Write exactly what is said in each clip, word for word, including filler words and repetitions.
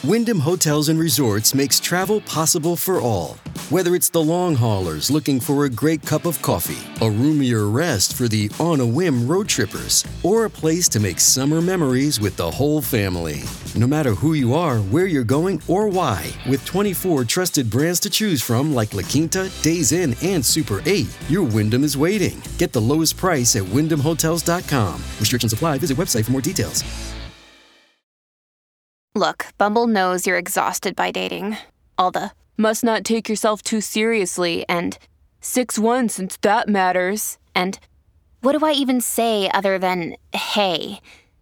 Wyndham Hotels and Resorts makes travel possible for all. Whether it's the long haulers looking for a great cup of coffee, a roomier rest for the on-a-whim road trippers, or a place to make summer memories with the whole family. No matter who you are, where you're going, or why, with twenty-four trusted brands to choose from like La Quinta, Days Inn, and Super eight, your Wyndham is waiting. Get the lowest price at wyndham hotels dot com. Restrictions apply. Visit website for more details. Look, Bumble knows you're exhausted by dating. All the, must not take yourself too seriously, and six one since that matters, and what do I even say other than, hey?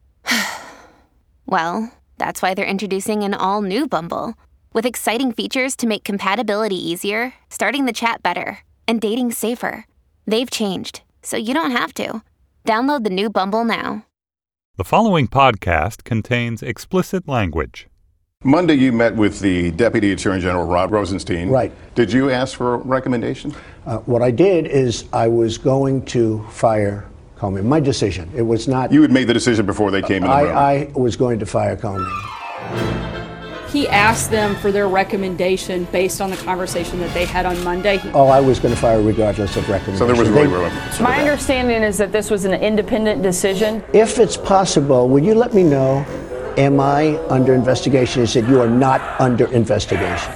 Well, that's why they're introducing an all-new Bumble, with exciting features to make compatibility easier, starting the chat better, and dating safer. They've changed, so you don't have to. Download the new Bumble now. The following podcast contains explicit language. Monday, you met with the Deputy Attorney General, Rod Rosenstein. Right. Did you ask for a recommendation? Uh, what I did is I was going to fire Comey. My decision. It was not... You had made the decision before they came in the I, room. I was going to fire Comey. He asked them for their recommendation based on the conversation that they had on Monday. Oh, I was going to fire regardless of recommendation. So there was really... They, My understanding is that this was an independent decision. If it's possible, would you let me know, am I under investigation? He said, you are not under investigation.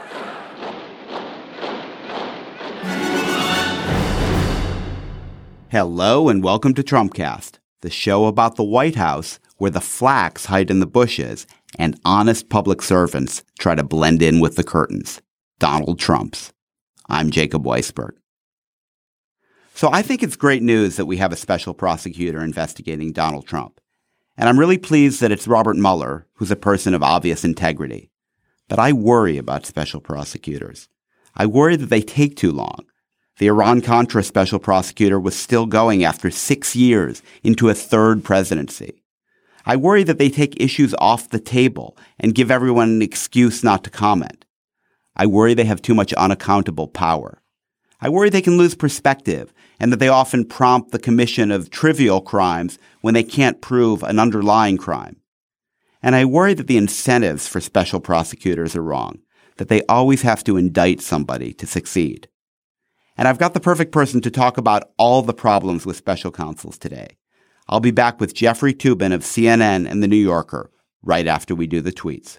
Hello and welcome to Trumpcast, the show about the White House where the flacks hide in the bushes and honest public servants try to blend in with the curtains. Donald Trump's. I'm Jacob Weisberg. So I think it's great news that we have a special prosecutor investigating Donald Trump. And I'm really pleased that it's Robert Mueller, who's a person of obvious integrity. But I worry about special prosecutors. I worry that they take too long. The Iran-Contra special prosecutor was still going after six years into a third presidency. I worry that they take issues off the table and give everyone an excuse not to comment. I worry they have too much unaccountable power. I worry they can lose perspective and that they often prompt the commission of trivial crimes when they can't prove an underlying crime. And I worry that the incentives for special prosecutors are wrong, that they always have to indict somebody to succeed. And I've got the perfect person to talk about all the problems with special counsels today. I'll be back with Jeffrey Toobin of C N N and The New Yorker right after we do the tweets.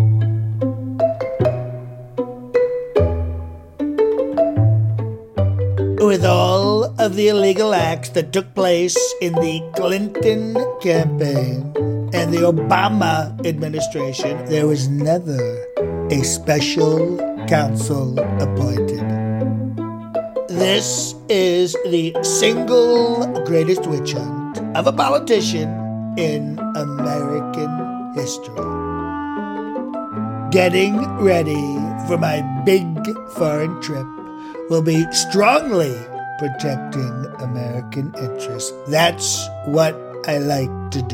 With all of the illegal acts that took place in the Clinton campaign and the Obama administration, there was never a special counsel appointed. This is the single greatest witch hunt of a politician in American history. Getting ready for my big foreign trip will be strongly protecting American interests. That's what I like to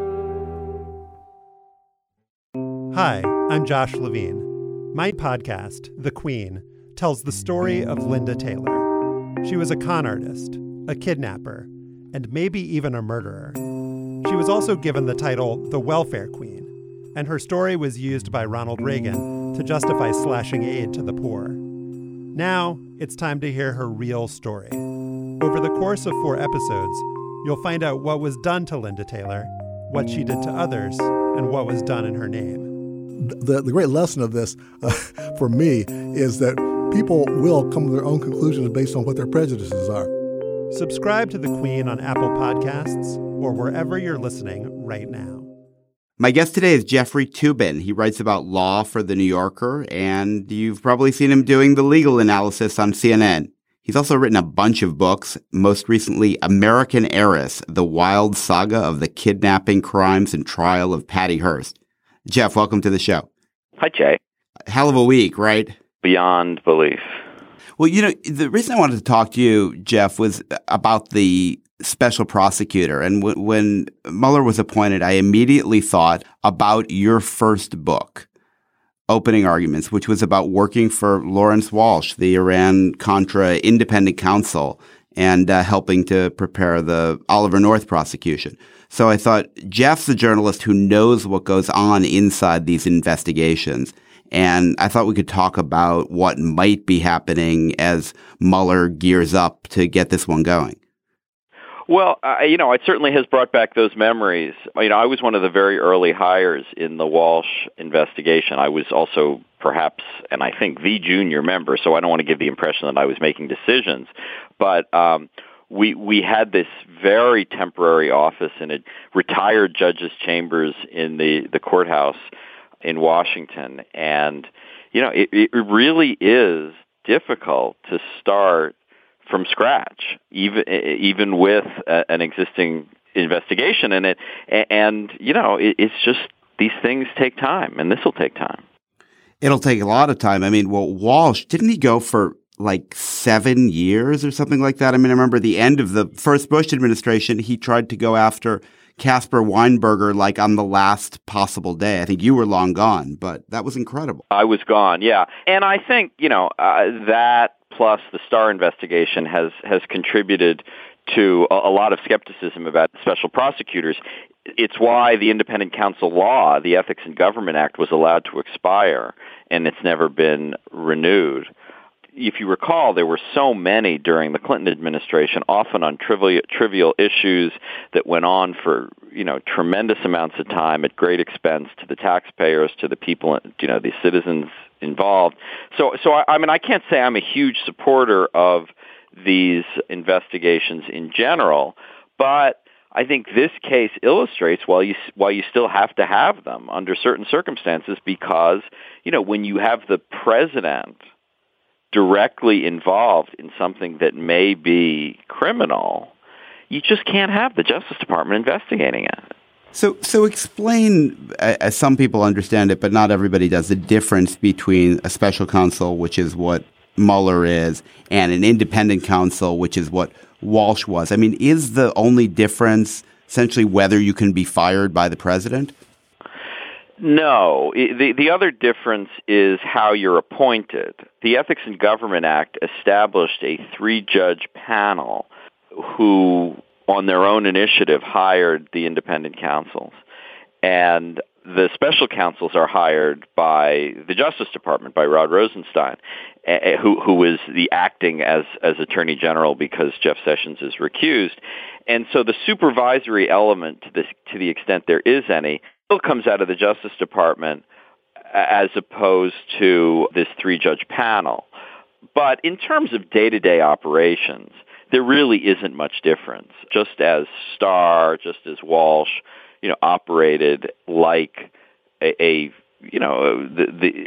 do. Hi, I'm Josh Levine. My podcast, The Queen, tells the story of Linda Taylor. She was a con artist, a kidnapper, and maybe even a murderer. She was also given the title the Welfare Queen, and her story was used by Ronald Reagan to justify slashing aid to the poor. Now, it's time to hear her real story. Over the course of four episodes, you'll find out what was done to Linda Taylor, what she did to others, and what was done in her name. The, the great lesson of this, uh, for me, is that people will come to their own conclusions based on what their prejudices are. Subscribe to The Queen on Apple Podcasts or wherever you're listening right now. My guest today is Jeffrey Toobin. He writes about law for The New Yorker, and you've probably seen him doing the legal analysis on C N N. He's also written a bunch of books, most recently American Heiress, The Wild Saga of the Kidnapping, Crimes, and Trial of Patty Hearst. Jeff, welcome to the show. Hi, Jay. Hell of a week, right? Beyond belief. Well, you know, the reason I wanted to talk to you, Jeff, was about the special prosecutor. And w- when Mueller was appointed, I immediately thought about your first book, Opening Arguments, which was about working for Lawrence Walsh, the Iran-Contra independent counsel and uh, helping to prepare the Oliver North prosecution. So I thought, Jeff's a journalist who knows what goes on inside these investigations. And I thought we could talk about what might be happening as Mueller gears up to get this one going. Well, uh, you know, it certainly has brought back those memories. You know, I was one of the very early hires in the Walsh investigation. I was also perhaps, and I think, the junior member, so I don't want to give the impression that I was making decisions. But um, we we had this very temporary office in a retired judge's chambers in the, the courthouse in Washington. And, you know, it, it really is difficult to start from scratch, even even with a, an existing investigation in it. And, you know, it, it's just these things take time, and this will take time. It'll take a lot of time. I mean, well, Walsh, didn't he go for like seven years or something like that? I mean, I remember the end of the first Bush administration, he tried to go after Caspar Weinberger like on the last possible day. I think you were long gone, but that was incredible. I was gone, yeah. And I think, you know, uh, that plus the Starr investigation has, has contributed to a, a lot of skepticism about special prosecutors. It's why the independent counsel law, the Ethics in Government Act, was allowed to expire, and it's never been renewed. If you recall, there were so many during the Clinton administration, often on trivial, trivial issues that went on for, you know, tremendous amounts of time at great expense to the taxpayers, to the people, you know, the citizens involved. So, so I, I mean, I can't say I'm a huge supporter of these investigations in general, but I think this case illustrates why you why you still have to have them under certain circumstances, because, you know, when you have the president directly involved in something that may be criminal, you just can't have the Justice Department investigating it. So, so explain, as some people understand it, but not everybody does, the difference between a special counsel, which is what Mueller is, and an independent counsel, which is what Walsh was. I mean, is the only difference essentially whether you can be fired by the president? No. The, the other difference is how you're appointed. The Ethics in Government Act established a three-judge panel who, on their own initiative, hired the independent counsels. And the special counsels are hired by the Justice Department, by Rod Rosenstein, who, who is the acting as, as Attorney General because Jeff Sessions is recused. And so the supervisory element, to, this, to the extent there is any, still comes out of the Justice Department as opposed to this three-judge panel. But in terms of day-to-day operations, there really isn't much difference. Just as Starr, just as Walsh, you know, operated like a, a you know, the,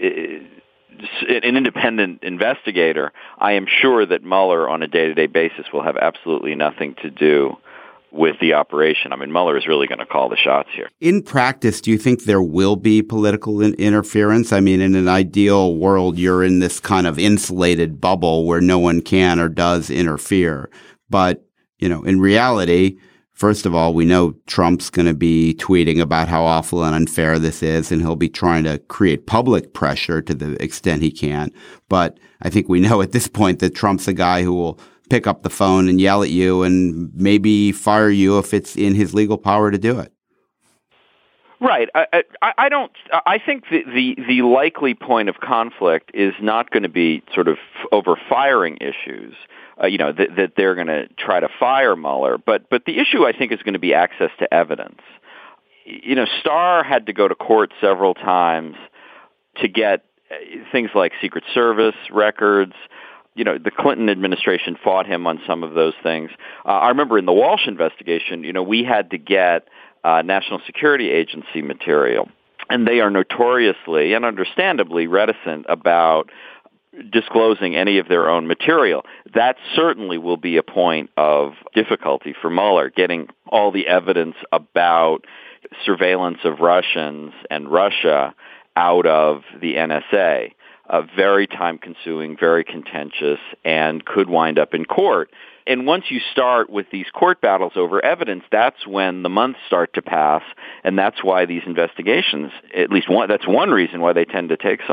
the, an independent investigator, I am sure that Mueller on a day-to-day basis will have absolutely nothing to do with the operation. I mean, Mueller is really going to call the shots here. In practice, do you think there will be political in- interference? I mean, in an ideal world, you're in this kind of insulated bubble where no one can or does interfere. But, you know, in reality, first of all, we know Trump's going to be tweeting about how awful and unfair this is, and he'll be trying to create public pressure to the extent he can. But I think we know at this point that Trump's a guy who will pick up the phone and yell at you and maybe fire you if it's in his legal power to do it. Right. I, I, I don't. I think the, the the likely point of conflict is not going to be sort of over firing issues. Uh, you know, that, that they're going to try to fire Mueller, but but the issue I think is going to be access to evidence. You know, Starr had to go to court several times to get things like Secret Service records. You know, the Clinton administration fought him on some of those things. Uh, I remember in the Walsh investigation, you know, we had to get uh, National Security Agency material, and they are notoriously and understandably reticent about disclosing any of their own material. That certainly will be a point of difficulty for Mueller, getting all the evidence about surveillance of Russians and Russia out of the N S A. Uh, very time-consuming, very contentious, and could wind up in court. And once you start with these court battles over evidence, that's when the months start to pass, and that's why these investigations, at least one, that's one reason why they tend to take so long.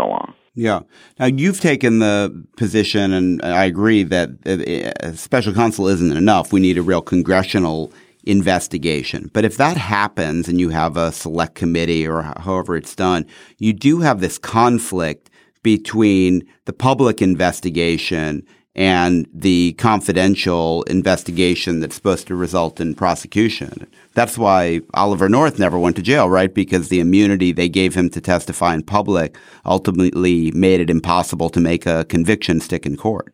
Yeah. Now, you've taken the position, and I agree, that a special counsel isn't enough. We need a real congressional investigation. But if that happens and you have a select committee or however it's done, you do have this conflict between the public investigation and the confidential investigation that's supposed to result in prosecution. That's why Oliver North never went to jail, right? Because the immunity they gave him to testify in public ultimately made it impossible to make a conviction stick in court.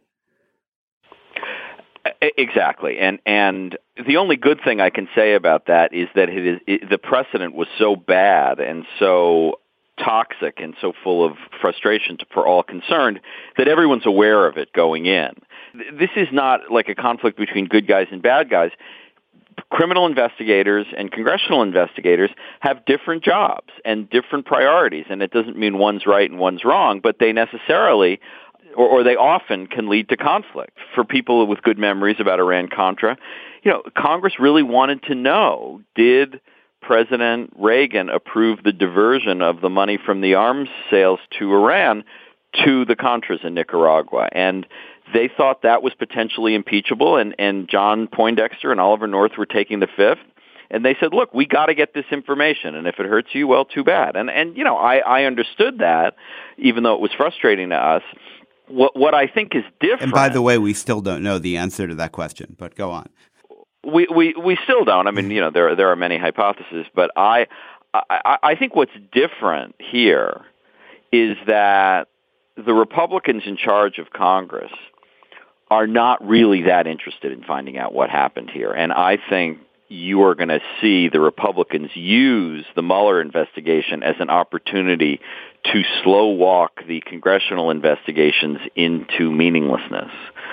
Exactly. And and the only good thing I can say about that is that it is, it, the precedent was so bad and so toxic and so full of frustration for all concerned that everyone's aware of it going in. This is not like a conflict between good guys and bad guys. Criminal investigators and congressional investigators have different jobs and different priorities, and it doesn't mean one's right and one's wrong, but they necessarily or, or they often can lead to conflict. For people with good memories about Iran-Contra, you know, Congress really wanted to know, did President Reagan approved the diversion of the money from the arms sales to Iran to the Contras in Nicaragua. And they thought that was potentially impeachable, and, and John Poindexter and Oliver North were taking the fifth. And they said, look, we got to get this information, and if it hurts you, well, too bad. And, and you know, I, I understood that, even though it was frustrating to us. What, what I think is different— And by the way, we still don't know the answer to that question, but go on. We, we we still don't. I mean, you know, there there are many hypotheses, but I, I I think what's different here is that the Republicans in charge of Congress are not really that interested in finding out what happened here, and I think you are going to see the Republicans use the Mueller investigation as an opportunity to slow walk the congressional investigations into meaninglessness.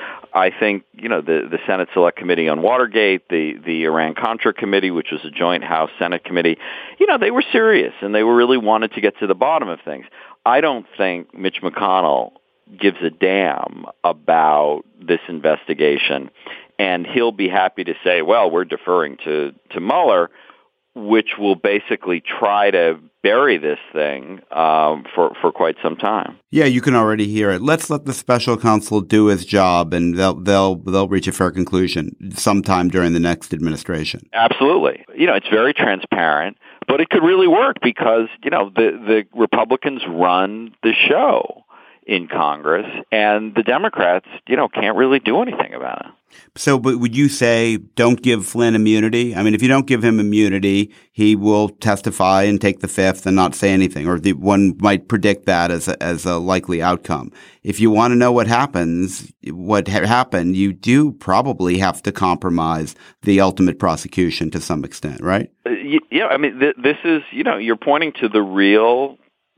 I think, you know, the, the Senate Select Committee on Watergate, the, the Iran-Contra Committee, which was a joint House-Senate committee, you know, they were serious and they were really wanted to get to the bottom of things. I don't think Mitch McConnell gives a damn about this investigation, and he'll be happy to say, well, we're deferring to, to Mueller, which will basically try to bury this thing um, for, for quite some time. Yeah, you can already hear it. Let's let the special counsel do his job, and they'll they'll they'll reach a fair conclusion sometime during the next administration. Absolutely. You know, it's very transparent, but it could really work because, you know, the, the Republicans run the show in Congress, and the Democrats, you know, can't really do anything about it. So, but would you say don't give Flynn immunity? I mean, if you don't give him immunity, he will testify and take the fifth and not say anything, or the, one might predict that as a, as a likely outcome. If you want to know what happens, what ha- happened, you do probably have to compromise the ultimate prosecution to some extent, right? Uh, yeah, I mean, th- this is, you know, you're pointing to the real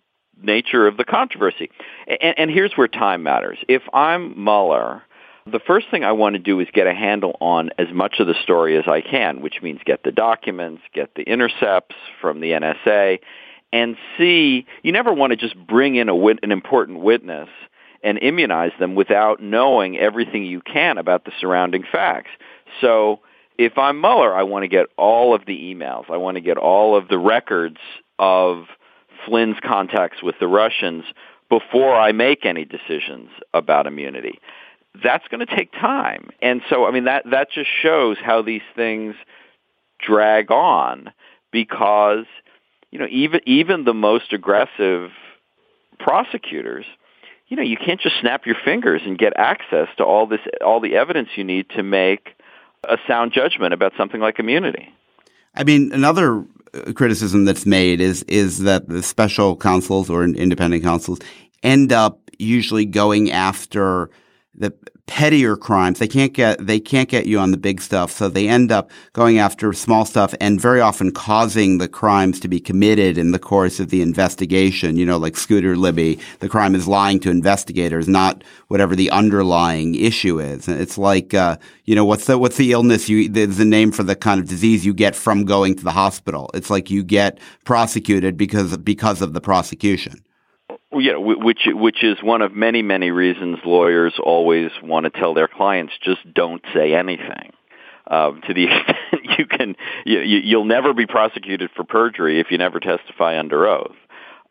nature of the controversy. And, and here's where time matters. If I'm Mueller, the first thing I want to do is get a handle on as much of the story as I can, which means get the documents, get the intercepts from the N S A, and see, you never want to just bring in a wit- an important witness and immunize them without knowing everything you can about the surrounding facts. So if I'm Mueller, I want to get all of the emails. I want to get all of the records of Flynn's contacts with the Russians before I make any decisions about immunity. That's going to take time. And so, I mean, that, that just shows how these things drag on because, you know, even, even the most aggressive prosecutors, you know, you can't just snap your fingers and get access to all this, all the evidence you need to make a sound judgment about something like immunity. I mean, another criticism that's made is is that the special counsels or independent counsels end up usually going after the pettier crimes. They can't get they can't get you on the big stuff, so they end up going after small stuff and very often causing the crimes to be committed in the course of the investigation. You know, like Scooter Libby, the crime is lying to investigators, not whatever the underlying issue is. It's like, uh, you know, what's the what's the illness you? There's a name for the kind of disease you get from going to the hospital. It's like you get prosecuted because because of the prosecution. Yeah, which which is one of many, many reasons lawyers always want to tell their clients, just don't say anything. Uh, to the extent you can, you, you'll never be prosecuted for perjury if you never testify under oath.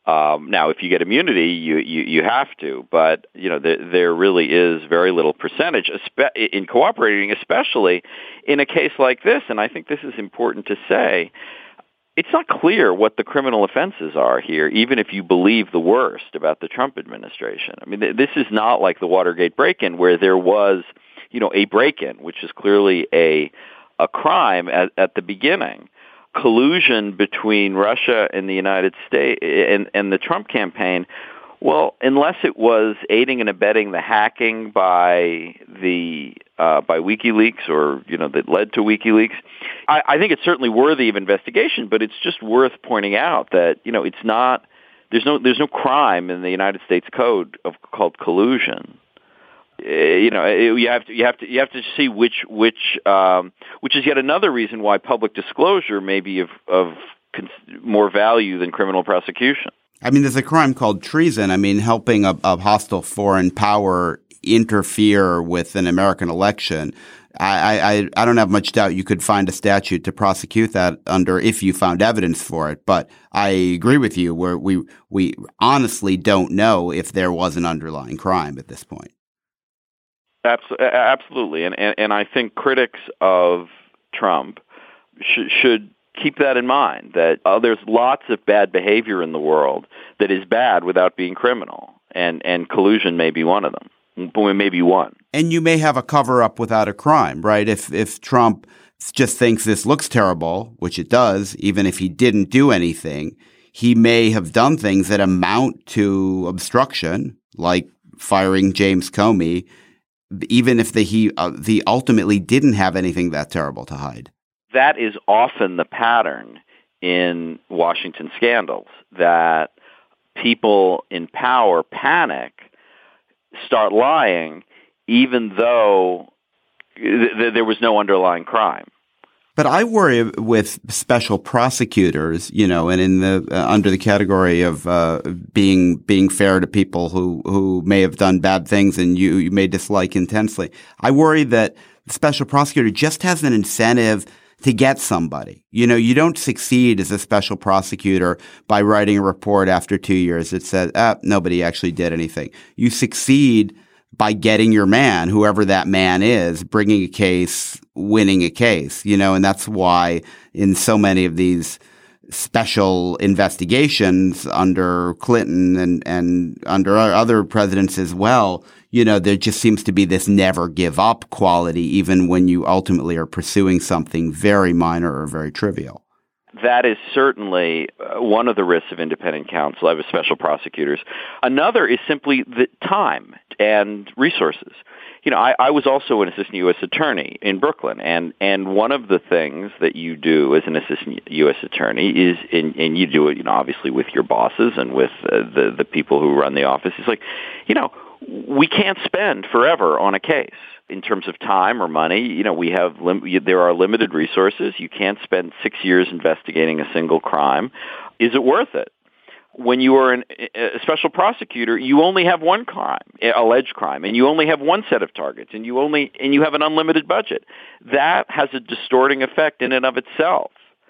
Um, now, if you get immunity, you, you, you have to, but you know there, there really is very little percentage in cooperating, especially in a case like this. And I think this is important to say. It's not clear what the criminal offenses are here, even if you believe the worst about the Trump administration. I mean, th- this is not like the Watergate break-in, where there was, you know, a break-in, which is clearly a a crime at, at the beginning. Collusion between Russia and the United States and, and the Trump campaign, well, unless it was aiding and abetting the hacking by the uh, by WikiLeaks, or you know that led to WikiLeaks, I, I think it's certainly worthy of investigation. But it's just worth pointing out that you know it's not there's no there's no crime in the United States Code of called collusion. You know, you have to you have to you have to see which which um, which is yet another reason why public disclosure may be of, of cons- more value than criminal prosecution. I mean, there's a crime called treason. I mean, helping a, a hostile foreign power interfere with an American election. I, I I don't have much doubt you could find a statute to prosecute that under if you found evidence for it. But I agree with you where we we honestly don't know if there was an underlying crime at this point. Absolutely, and, and and I think critics of Trump should, should keep that in mind, that uh, there's lots of bad behavior in the world that is bad without being criminal, and, and collusion may be one of them, maybe one. And you may have a cover-up without a crime, right? If if Trump just thinks this looks terrible, which it does, even if he didn't do anything, he may have done things that amount to obstruction, like firing James Comey, even if the, he uh, the ultimately didn't have anything that terrible to hide. That is often the pattern in Washington scandals, that people in power panic, start lying, even though th- th- there was no underlying crime. But I worry with special prosecutors, you know, and in the uh, under the category of uh, being being fair to people who, who may have done bad things and you, you may dislike intensely. I worry that the special prosecutor just has an incentive to get somebody. You know, you don't succeed as a special prosecutor by writing a report after two years that says, ah, nobody actually did anything. You succeed by getting your man, whoever that man is, bringing a case, winning a case, you know, and that's why in so many of these special investigations under Clinton and, and under other presidents as well, you know, there just seems to be this never give up quality, even when you ultimately are pursuing something very minor or very trivial. That is certainly uh, one of the risks of independent counsel, of special prosecutors. Another is simply the time and resources. You know, I, I was also an assistant U S attorney in Brooklyn, and, and one of the things that you do as an assistant U S attorney is, in, and you do it, you know, obviously with your bosses and with uh, the, the people who run the office, is like, you know, we can't spend forever on a case. In terms of time or money, you know, we have lim- there are limited resources. You can't spend six years investigating a single crime. Is it worth it? When you are an, a special prosecutor, you only have one crime, alleged crime, and you only have one set of targets, and you only and you have an unlimited budget. That has a distorting effect in and of itself.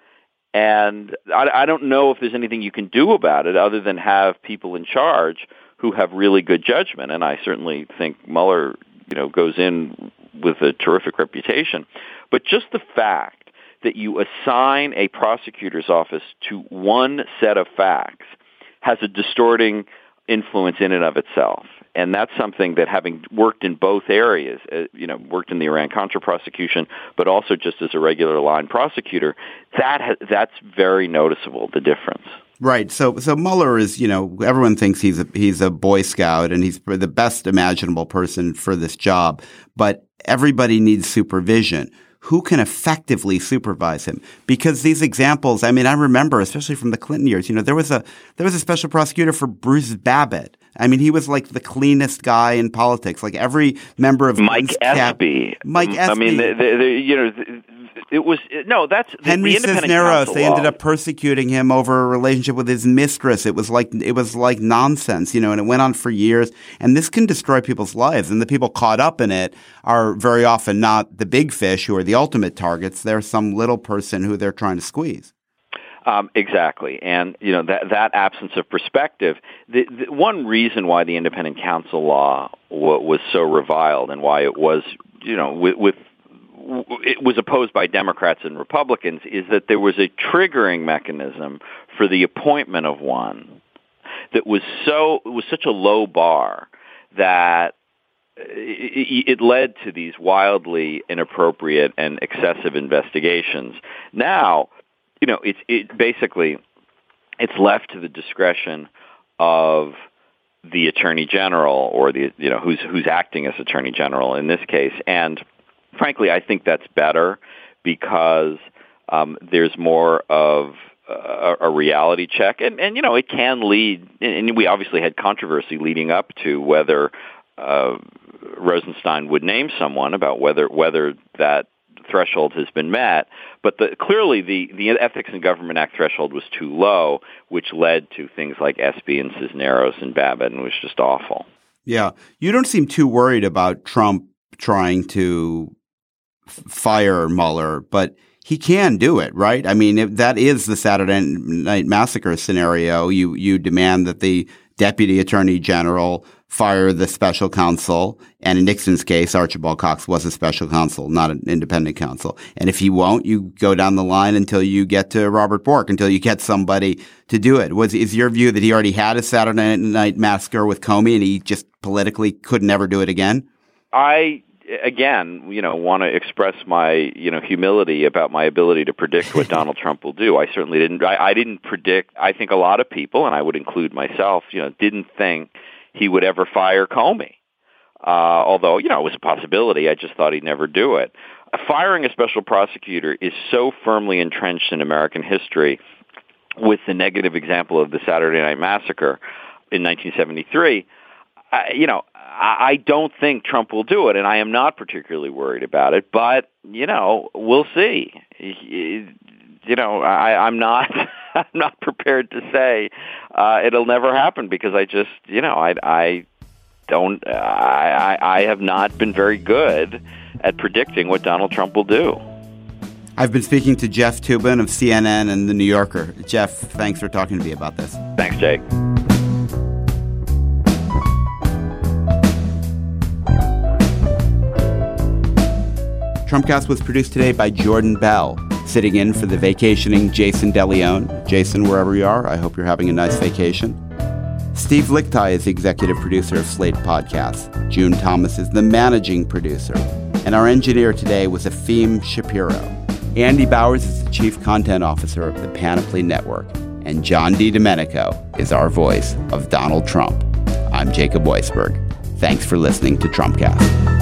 And I, I don't know if there's anything you can do about it other than have people in charge who have really good judgment. And I certainly think Mueller, you know, goes in with a terrific reputation. But just the fact that you assign a prosecutor's office to one set of facts has a distorting influence in and of itself. And that's something that, having worked in both areas, uh, you know, worked in the Iran-Contra prosecution, but also just as a regular line prosecutor, that ha- that's very noticeable, the difference. Right. So, so Mueller is, you know, everyone thinks he's a, he's a Boy Scout and he's the best imaginable person for this job, but everybody needs supervision. Who can effectively supervise him? Because these examples, I mean, I remember, especially from the Clinton years, you know, there was a, there was a special prosecutor for Bruce Babbitt. I mean, he was like the cleanest guy in politics. Like every member of Mike Espy. Mike Espy. I mean, the, the, the, you know, it was no. That's Henry the independent Cisneros. counsel They ended law. up persecuting him over a relationship with his mistress. It was like it was like nonsense, you know, and it went on for years. And this can destroy people's lives. And the people caught up in it are very often not the big fish who are the ultimate targets. They're some little person who they're trying to squeeze. Um, exactly. And, you know, that, that absence of perspective, the, the one reason why the independent counsel law w- was so reviled and why it was, you know, with, with it was opposed by Democrats and Republicans is that there was a triggering mechanism for the appointment of one that was so, it was such a low bar that it, it led to these wildly inappropriate and excessive investigations. Now, you know, it's it basically it's left to the discretion of the Attorney General or the you know who's who's acting as Attorney General in this case. And frankly, I think that's better because um, there's more of a, a reality check, and and you know it can lead. And we obviously had controversy leading up to whether uh, Rosenstein would name someone about whether whether that threshold has been met, but the, clearly the, the Ethics in Government Act threshold was too low, which led to things like Espy and Cisneros and Babbitt, and it was just awful. Yeah. You don't seem too worried about Trump trying to f- fire Mueller, but he can do it, right? I mean, if that is the Saturday Night Massacre scenario. You, you demand that the Deputy Attorney General fire the special counsel. And in Nixon's case, Archibald Cox was a special counsel, not an independent counsel. And if he won't, you go down the line until you get to Robert Bork, until you get somebody to do it. Was is your view that he already had a Saturday Night Massacre with Comey and he just politically could never do it again? I, again, you know, want to express my, you know, humility about my ability to predict what Donald Trump will do. I certainly didn't. I, I didn't predict. I think a lot of people, and I would include myself, you know, didn't think he would ever fire Comey. Uh, although, you know, it was a possibility. I just thought he'd never do it. Firing a special prosecutor is so firmly entrenched in American history with the negative example of the Saturday Night Massacre in nineteen seventy-three. Uh, you know, I, I don't think Trump will do it, and I am not particularly worried about it. But, you know, we'll see. You know, I, I'm not I'm not prepared to say uh, it'll never happen because I just, you know, I, I don't, I, I have not been very good at predicting what Donald Trump will do. I've been speaking to Jeff Toobin of C N N and The New Yorker. Jeff, thanks for talking to me about this. Thanks, Jake. Trumpcast was produced today by Jordan Bell, sitting in for the vacationing Jason DeLeon. Jason, wherever you are, I hope you're having a nice vacation. Steve Lichtai is the executive producer of Slate Podcasts. June Thomas is the managing producer. And our engineer today was Efim Shapiro. Andy Bowers is the chief content officer of the Panoply Network. And John DiDomenico is our voice of Donald Trump. I'm Jacob Weisberg. Thanks for listening to Trumpcast.